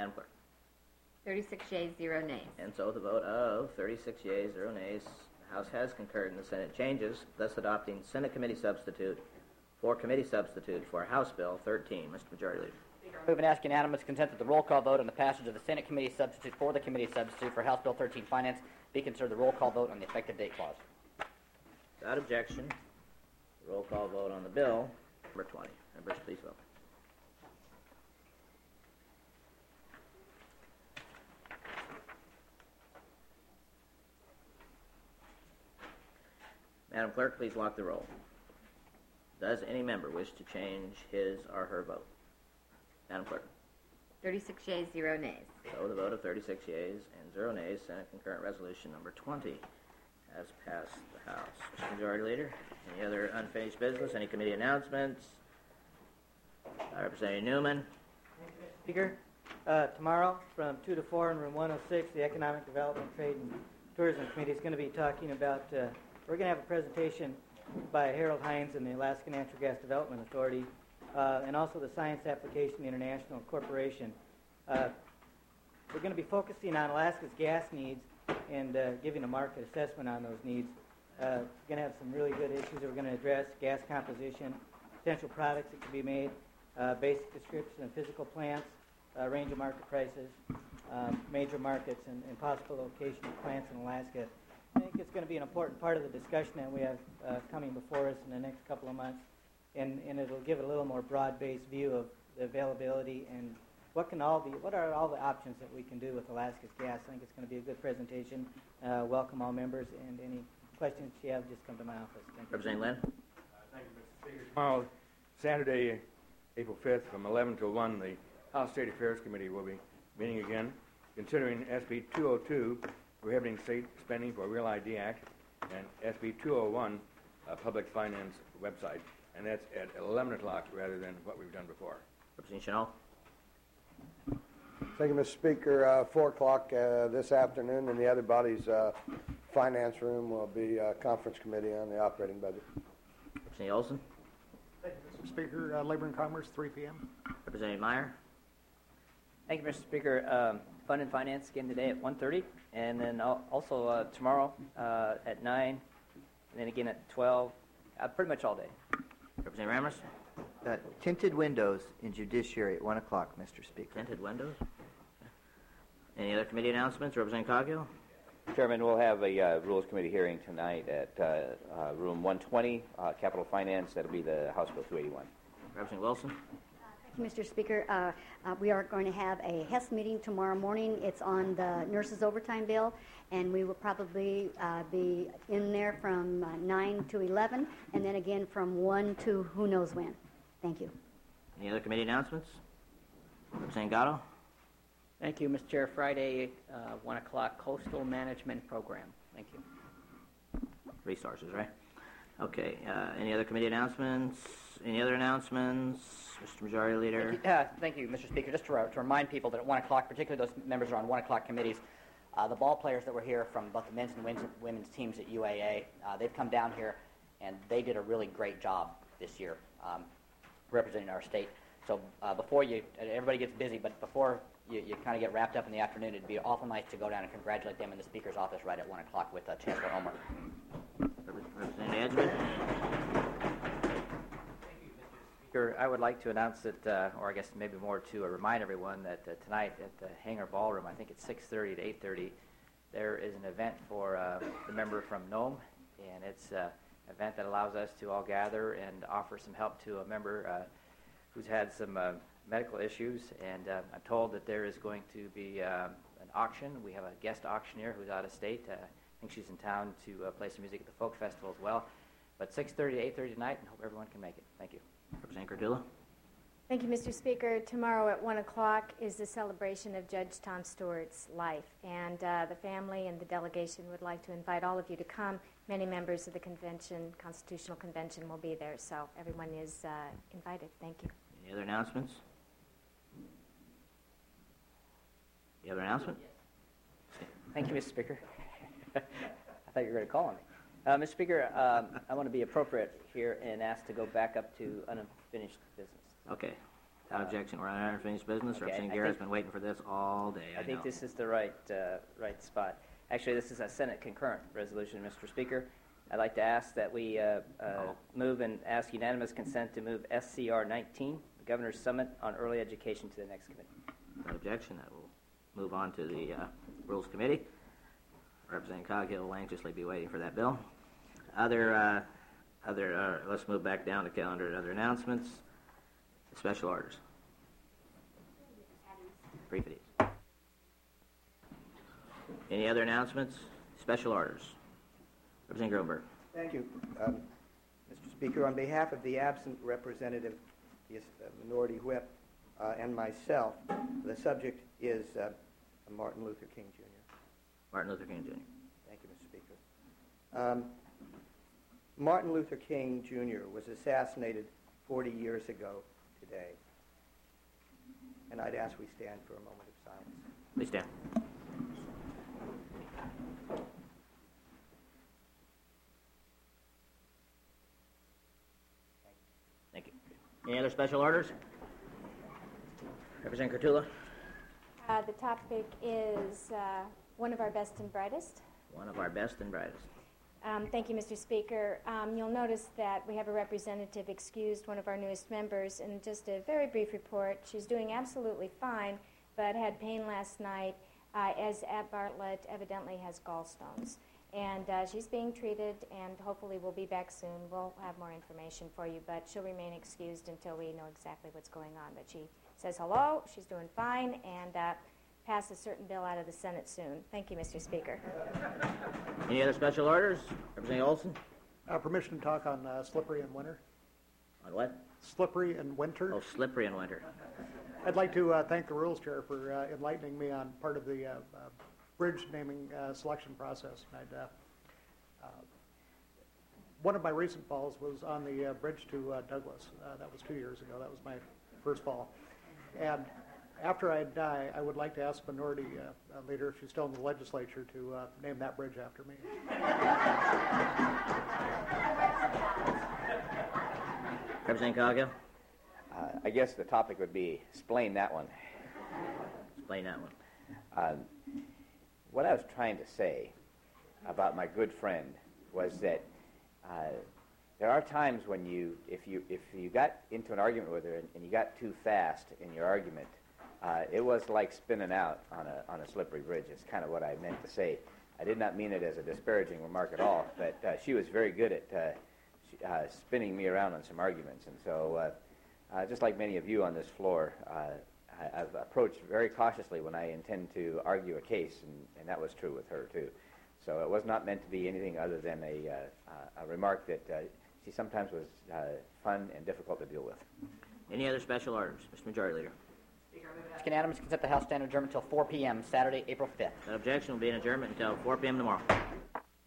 Madam Clerk. 36 yeas, 0 nays. And so with a vote of 36 yeas, 0 nays, the House has concurred in the Senate changes, thus adopting Senate committee substitute for committee substitute for House Bill 13. Mr. Majority Leader. I move and ask unanimous consent that the roll call vote on the passage of the Senate committee substitute for the committee substitute for House Bill 13 Finance be considered the roll call vote on the effective date clause. Without objection, the roll call vote on the bill, number 20. Members, please vote. Madam Clerk, please lock the roll. Does any member wish to change his or her vote? Madam Clerk. 36 yeas, 0 nays. So the vote of 36 yeas and 0 nays, Senate concurrent resolution number 20 has passed the House. Mr. Majority Leader, any other unfinished business? Any committee announcements? Representative Newman. Speaker, tomorrow from 2 to 4 in room 106, the Economic Development, Trade, and Tourism Committee is going to be talking about, we're going to have a presentation by Harold Hines and the Alaska Natural Gas Development Authority, and also the Science Application International Corporation. We're going to be focusing on Alaska's gas needs and giving a market assessment on those needs. We're going to have some really good issues that we're going to address: gas composition, potential products that can be made, basic description of physical plants, range of market prices, major markets, and possible location of plants in Alaska. I think it's going to be an important part of the discussion that we have coming before us in the next couple of months, and it'll give it a little more broad-based view of the availability and what are all the options that we can do with Alaska's gas. I think it's going to be a good presentation. Welcome all members, and any questions you have, just come to my office. Thank you. Representative Lynn. Thank you, Mr. Speaker. Tomorrow, Saturday, April 5th, from 11 to 1, the House State Affairs Committee will be meeting again, considering SB 202, prohibiting state spending for Real ID Act, and SB 201, public finance website, and that's at 11 o'clock rather than what we've done before. Representative Chanel. Thank you, Mr. Speaker. 4 o'clock this afternoon in the other body's finance room will be conference committee on the operating budget. Representative Olson. Thank you, Mr. Speaker. Labor and Commerce, 3 p.m. Representative Meyer. Thank you, Mr. Speaker. Fund and Finance again today at 1:30, and then also tomorrow at 9, and then again at 12, pretty much all day. Representative Rammers. Tinted windows in Judiciary at 1 o'clock, Mr. Speaker. Tinted windows. Any other committee announcements? Representative Coghill. Chairman, we'll have a Rules Committee hearing tonight at room 120, Capital Finance. That'll be the House Bill 281. Representative Wilson. Thank you, Mr. Speaker. We are going to have a HES meeting tomorrow morning. It's on the nurses' overtime bill, and we will probably be in there from 9 to 11, and then again from 1 to who knows when. Thank you. Any other committee announcements? Representative Gatto. Thank you, Mr. Chair. Friday, 1 o'clock, Coastal Management Program. Thank you. Resources, right? Okay. Any other committee announcements? Any other announcements? Mr. Majority Leader. Thank you, Mr. Speaker. Just to remind people that at 1 o'clock, particularly those members who are on 1 o'clock committees, the ball players that were here from both the men's and women's teams at UAA, they've come down here, and they did a really great job this year representing our state. So before everybody gets busy, but before you kind of get wrapped up in the afternoon, it'd be awful nice to go down and congratulate them in the Speaker's office right at 1 o'clock with Chancellor Omer. Representative Edgman. I would like to announce that, or I guess maybe more to remind everyone that tonight at the Hangar Ballroom, I think it's 6:30 to 8:30, there is an event for the member from Nome, and it's an event that allows us to all gather and offer some help to a member who's had some medical issues, and I'm told that there is going to be an auction. We have a guest auctioneer who's out of state. I think she's in town to play some music at the Folk Festival as well. But 6:30 to 8:30 tonight, and hope everyone can make it. Thank you. Representative Cardullo. Thank you, Mr. Speaker. Tomorrow at 1 o'clock is the celebration of Judge Tom Stewart's life, and the family and the delegation would like to invite all of you to come. Many members of the convention, Constitutional Convention, will be there, so everyone is invited. Thank you. Any other announcements? You have an announcement? Thank you, Mr. Speaker. I thought you were going to call on me. Mr. Speaker, I want to be appropriate here and ask to go back up to unfinished business. Okay. Without objection, we're on unfinished business. Okay, Representative I Guerra's think- been waiting for this all day. I think know. this is the right spot. Actually, this is a Senate concurrent resolution, Mr. Speaker. I'd like to ask that we move and ask unanimous consent to move SCR 19, the Governor's Summit on Early Education, to the next committee. Without objection, that will move on to the Rules Committee. Representative Coghill will anxiously be waiting for that bill. Let's move back down to calendar and other announcements. Special orders. Brief it is. Any other announcements? Special orders. Representative Groenberg. Thank you, Mr. Speaker. On behalf of the absent representative, the minority whip, and myself, the subject is Martin Luther King Jr. Martin Luther King Jr. Thank you, Mr. Speaker. Martin Luther King Jr. was assassinated 40 years ago today, and I'd ask we stand for a moment of silence. Please stand. Thank you. Any other special orders? Representative Kurtula. The topic is one of our best and brightest. One of our best and brightest. Thank you, Mr. Speaker. You'll notice that we have a representative excused, one of our newest members, and just a very brief report. She's doing absolutely fine, but had pain last night, as at Bartlett evidently has gallstones. And she's being treated, and hopefully will be back soon. We'll have more information for you, but she'll remain excused until we know exactly what's going on. But she says hello, she's doing fine, and pass a certain bill out of the Senate soon. Thank you, Mr. Speaker. Any other special orders? Representative Olson. Permission to talk on slippery in winter. On what? Slippery in winter. Oh, slippery in winter. I'd like to thank the Rules Chair for enlightening me on part of the bridge naming selection process. And one of my recent falls was on the bridge to Douglas. That was 2 years ago. That was my first fall. And after I die, I would like to ask Minority Leader, if she's still in the legislature, to name that bridge after me. Representative Coghill. I guess the topic would be explain that one. Explain that one. What I was trying to say about my good friend was that there are times when if you got into an argument with her and you got too fast in your argument, it was like spinning out on a slippery bridge. It's kind of what I meant to say. I did not mean it as a disparaging remark at all, but she was very good at spinning me around on some arguments. And so, just like many of you on this floor, I've approached very cautiously when I intend to argue a case, and that was true with her, too. So it was not meant to be anything other than a remark that she sometimes was fun and difficult to deal with. Any other special orders? Mr. Majority Leader. It's unanimous consent the House stand adjournment until 4 p.m. Saturday, April 5th. That objection will be an adjournment until 4 p.m. tomorrow.